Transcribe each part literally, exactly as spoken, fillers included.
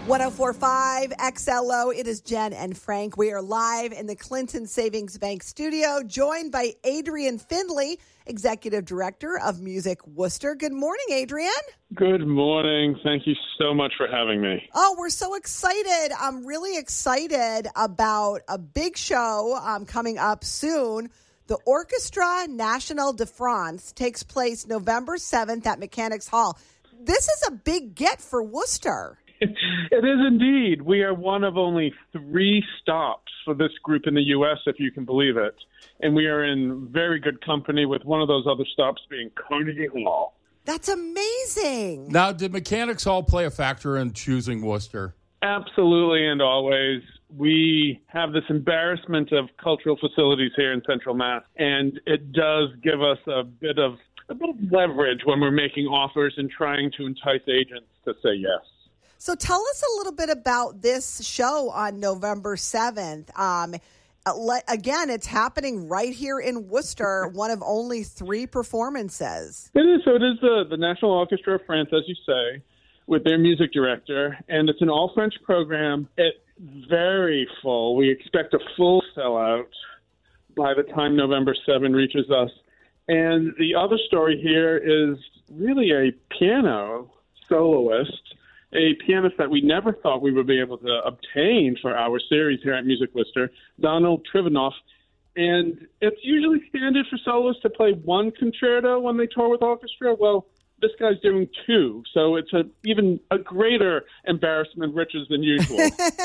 one oh four point five X L O. It is Jen and Frank. We are live in the Clinton Savings Bank studio, joined by Adrian Findlay, Executive Director of Music Worcester. Good morning, Adrian. Good morning. Thank you so much for having me. Oh, we're so excited. I'm really excited about a big show um, coming up soon. The Orchestra National de France takes place November seventh at Mechanics Hall. This is a big get for Worcester. It is indeed. We are one of only three stops for this group in the U S, if you can believe it. And we are in very good company with one of those other stops being Carnegie Hall. That's amazing. Now, did Mechanics Hall play a factor in choosing Worcester? Absolutely, and always. We have this embarrassment of cultural facilities here in Central Mass, and it does give us a bit of a bit of leverage when we're making offers and trying to entice agents to say yes. So tell us a little bit about this show on November seventh. Um, again, it's happening right here in Worcester, one of only three performances. It is. So it is the, the National Orchestra of France, as you say, with their music director, and it's an all-French program. It's very full. We expect a full sellout by the time November seventh reaches us. And the other story here is really a piano soloist, a pianist that we never thought we would be able to obtain for our series here at Music Worcester, Donald Trivanoff. And it's usually standard for soloists to play one concerto when they tour with orchestra. Well, this guy's doing two, so it's a, even a greater embarrassment of riches than usual.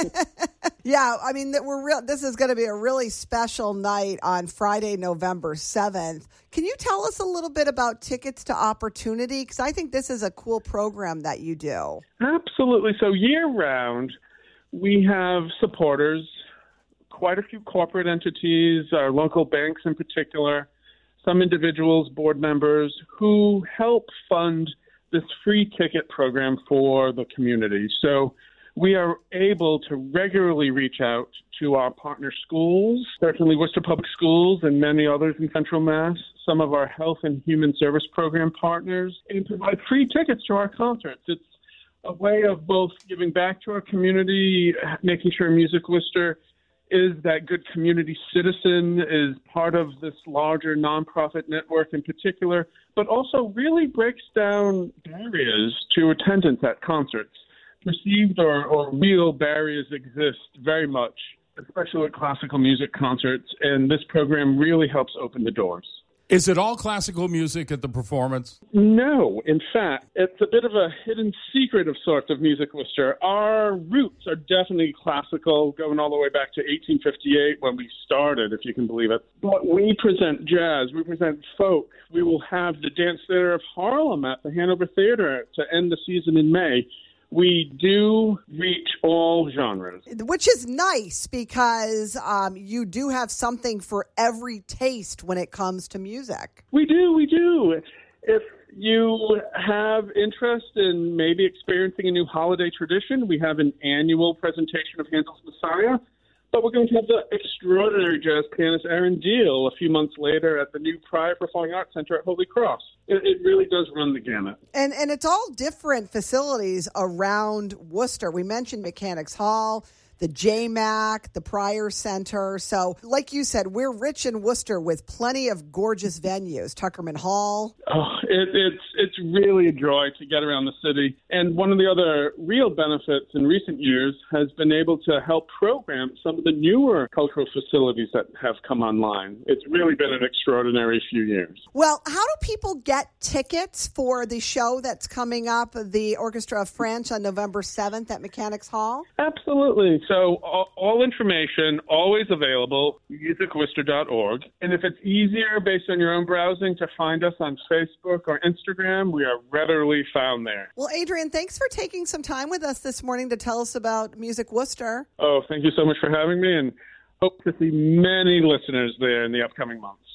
Yeah, I mean, we're real. This is going to be a really special night on Friday, November seventh. Can you tell us a little bit about Tickets to Opportunity? Because I think this is a cool program that you do. Absolutely. So year-round, we have supporters, quite a few corporate entities, our local banks in particular, some individuals, board members, who help fund this free ticket program for the community. So we are able to regularly reach out to our partner schools, certainly Worcester Public Schools and many others in Central Mass, some of our health and human service program partners, and provide free tickets to our concerts. It's a way of both giving back to our community, making sure Music Worcester is that good community citizen, is part of this larger nonprofit network in particular, but also really breaks down barriers to attendance at concerts. Perceived or, or real barriers exist very much, especially at classical music concerts, and this program really helps open the doors. Is it all classical music at the performance? No. In fact, it's a bit of a hidden secret of sorts of Music Worcester. Our roots are definitely classical, going all the way back to eighteen fifty-eight when we started, if you can believe it. But we present jazz, we present folk. We will have the Dance Theater of Harlem at the Hanover Theater to end the season in May. We do reach all genres. Which is nice because um, you do have something for every taste when it comes to music. We do, we do. If you have interest in maybe experiencing a new holiday tradition, we have an annual presentation of Handel's Messiah. But we're going to have the extraordinary jazz pianist Aaron Deal a few months later at the new Pryor Performing Arts Center at Holy Cross. It, it really does run the gamut. And and it's all different facilities around Worcester. We mentioned Mechanics Hall, the J MAC, the Pryor Center. So, like you said, we're rich in Worcester with plenty of gorgeous venues. Tuckerman Hall. Oh, it, it's it's really a joy to get around the city. And one of the other real benefits in recent years has been able to help program some of the newer cultural facilities that have come online. It's really been an extraordinary few years. Well, how do people get tickets for the show that's coming up, the Orchestra of France, on November seventh at Mechanics Hall? Absolutely. So all, all information always available, music worcester dot org. And if it's easier based on your own browsing to find us on Facebook or Instagram, we are readily found there. Well, Adrian, thanks for taking some time with us this morning to tell us about Music Worcester. Oh, thank you so much for having me, and hope to see many listeners there in the upcoming months.